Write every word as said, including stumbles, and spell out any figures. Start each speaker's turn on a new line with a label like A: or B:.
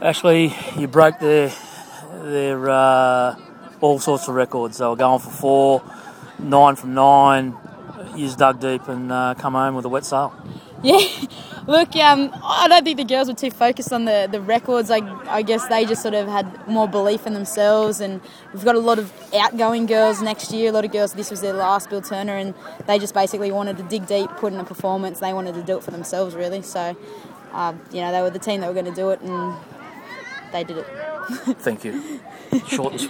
A: Actually, you broke their their uh, all sorts of records. They were going for four, nine from nine. You just dug deep and uh, come home with a wet sail.
B: Yeah, look, um, I don't think the girls were too focused on the, the records. I, I guess they just sort of had more belief in themselves, and we've got a lot of outgoing girls next year. A lot of girls, this was their last Bill Turner, and they just basically wanted to dig deep, put in a performance. They wanted to do it for themselves, really. So, uh, you know, they were the team that were going to do it, and they did it.
A: Thank you. Short and sweet.